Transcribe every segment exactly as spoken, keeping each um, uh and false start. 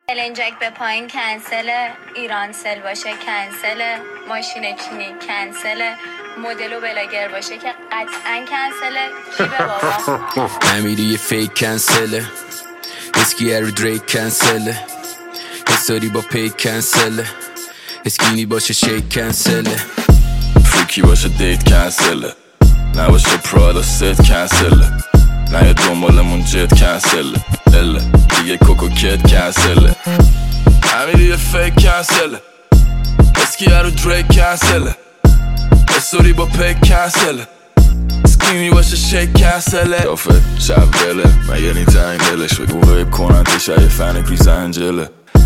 النجک به پایین کنسله، ایران سل باشه کنسله، ماشین چینی کنسله، مدل و بلاگر باشه که قطعا کنسله. کی به بابا؟ امیری یه فیک کنسله، اسکی ارو دریک کنسله، حساری با پیک کنسله، اسکینی باشه شیک کنسله، فریکی باشه دیت کنسله، نباشه پرادا ست کنسله، نه یه دنبالمون جت کنسله، اله دیگه کوکو کت کنسله. امیری یه فیک کنسله، اسکی ارو دریک کنسله، اسوری با پیک کنسله، اسکینی باشه شیک کنسله. دافت شب بله مگه نی تنگ دلش بگو غیب کنن تشه یه فن گریز انجله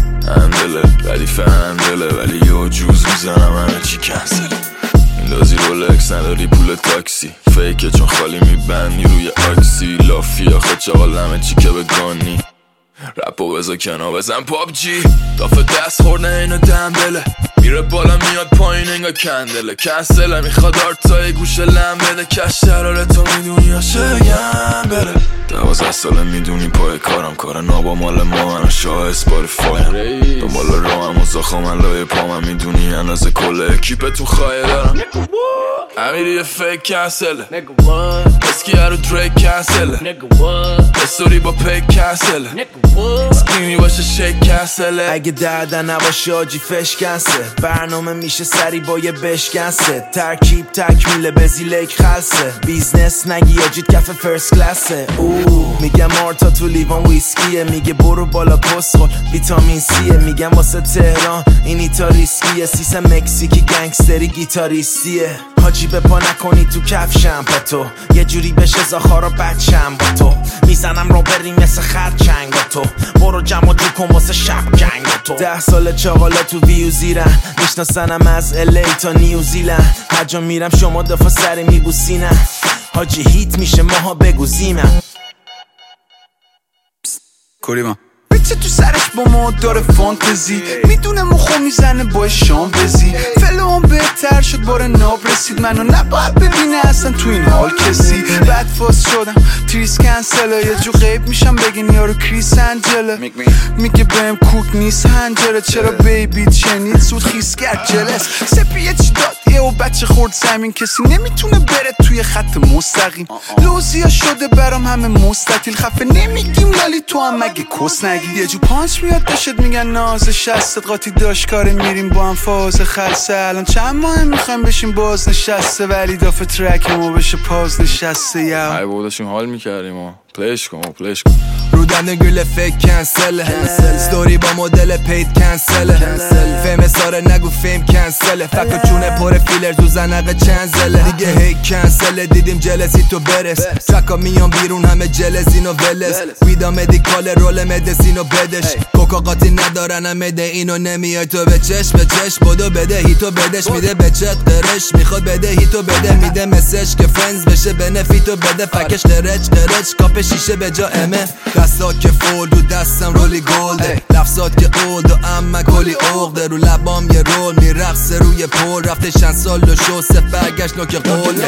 اندله ردیف اندله ولی یه جوز میزنم همه چی کنسله. میندازی رولکس نداری پول تاکسی، فیکه چون خالی میبندی روی آکسی، لافی آخه چاقال همه چی که بگانی، رپو بزا کنا بزن پابجی، دافه دست خورده اینو دنبله، میره بالا میاد پایین انگا کندله، کنسله میخواد آرتای گوشه لم بده، کش شرارتو میدونی یا شگم بره، دوازده ساله میدونی پای کارم کار نابا مال ما منو شاه اسپاریفایم، دنبال رو هم و زاخا من لای پا من میدونی اندازه کل اکیپ تو خواهی دارم. امیری یه فیک کنسله، اسکی ارو دریک کنسله، اسوری با پیک کنسله، اسکینی باشه شیک کنسله. اگه دردن نباشه آجی فش کنسه، برنامه میشه سری با یه بشکنسه، ترکیب تکمیله بزیلک خلصه، بیزنس نگی آجید کف فرست کلاسه. اوه میگم مارتا تو لیوان ویسکیه، میگه برو بالا کسخل ویتامین سیه، میگم واسه تهران این ایتا ریسکیه، سیسم مکزیکی گنگستری گیتاریستیه، حاجی به پا نکنی تو کفشم با تو، یه جوری بشه زاخارا بچم با تو، میزنم رو بری مثل خرچنگ با تو، برو جمع جو کن واسه شب جنگ با تو. ده سال چاقالا تو ویو زیرن، میشناسنم از الی تا نیوزیلند، هر جا میرم شما دفعه سری میبوسینم، حاجی هیت میشه ماها بگو زیمم. کوریما بچه تو سرش با ما داره فانتزی، میدونه مخو میزنه با شام بزی، فلوان بهتر شد باره ناب رسید، منو نباید ببینه اصلا تو این حال کسی، بعد فاس شدم تریس کنسله، یه جو غیب میشم بگین یارو کریس انجله، میگه بهم کوک نیست هنجره، چرا بیبی چنید سود خیس کرد جلس، سپیه چی داد یه و بچه خورد زمین، کسی نمیتونه بره توی خط مستقیم، لوزیا شده برام همه مستطیل، خفه نمیگیم لالی تو هم مگه کس نگی، یه جو پانچ میاد داشت میگن ناز شستت قاطی داشت کاره میریم با هم فاز خلصه، الان چند ماه میخوایم بشیم باز نشسته، ولی دافه ترک ما بشه پاز نشسته. یا ای بابا داشتیم حال میکردیم و پلیش کن پلیش کن رو دنده گل فیک کنسله، ستوری با مدل پید کنسله، فیم ساره نگو فیم کنسله، فکر چونه پر فیلر تو زنقه چنزله، دیگه هی کنسله دیدیم جلسی تو برس، ترکا میان بیرون همه جلسین و ولس، ویدا مدیکال رول مدسینو بدش، کوکا قاطی ندارن هم مده اینو نمیای تو به چش به چش بدو بده هیتو بدش، میده به چت قرش میخواد بده هیتو بده، میده مسج که فرندز بشه بنفیتو بده، فکش قرچ قرچ کاپ شیشه به جا امه، دستات که فولد و دستم رولی گلده، لفظات که اولد و اما کلی اغده، رو لبام یه رول میرقصه روی پول، رفته چند سال و شو سف برگشت نوک قوله.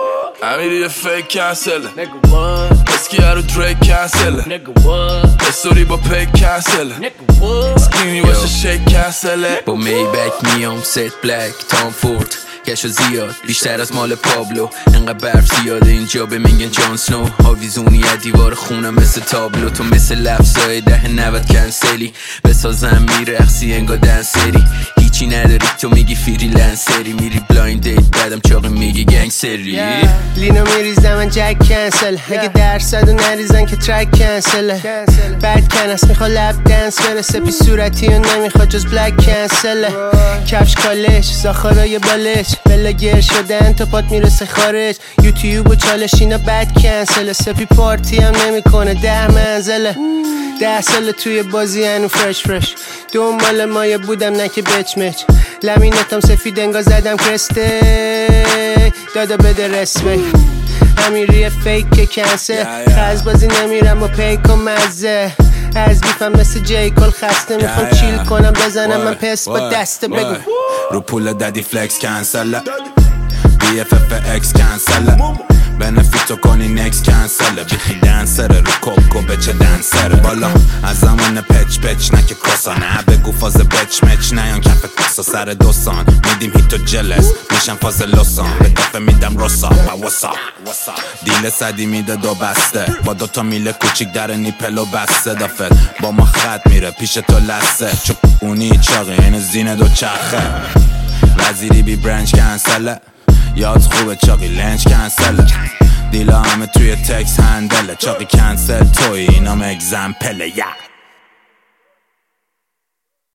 امیری یه فیک کنسله، اسکی ارو دریک کنسله، اسوری با پیک کنسله، اسکینی باشه شیک کنسله. با میبک میام ست بلک تام فورد کشو زیاد بیشتر از مال پابلو، انقدر برف زیاده اینجا به میگن جان سنو، آویزونی از دیوار خونم مثل تابلو، تو مثل لفظای ده نود کنسلی، بسازم میرقصی انگا دنسری، هیچی نداری تو میگی فریلنسری، میری بلایند دیت بعدم چاقی میگی گنگسری، لینو میریزم من جک کنسل، اگه درصدو نریزن که ترک کنسله، بعد کنس میخوا لب دنس برسه، پی صورتی و نمیخوا جز بلک کنسله، کفش کالش زاخارای بالش، بلاگر شدن تا پات میرسه خارج، یوتیوب و چالش اینا بد کنسله، سپی پارتی هم نمیکنه ده منزله، ده سال توی بازی هنو فرش فرش، دنبال مایه بودم نه که بچ مچ، لمینتم سفید انگا زدم کرسته، دادا بده رسمه، امیری فیک کنسل، خز بازی نمیرم با پیک و مزه، از بیفم مثل جی کل خسته، میخوام چیل کنم بزنم من پس با دسته، بگو رو پول دادی فلکس کنسله، بی اف اف اکس کنسله، بنفیتو کنی نکس کنسله بیخی دنسره رو کوکو بچه دنسره بالا از زمان پچ پچ نکه کاسا نه بگو فاز بچ مچ نیان کف کاسا سر دوستان میدیم هیتو جلس میشم فاز لسان به دفعه میدم رسا و وسا دیل صدی میده دو بسته با دوتا میله کوچیک در نیپلو بسته دفعه با ما خط میره پیش تو لسه چون اونی چاقی این زینه دو چرخه وزیری بی برنج کنسله یاد خوبه چاقی لنج کنسله دیلا همه توی تکس هندله چاقی کنسل توی اینام اگزمپله یا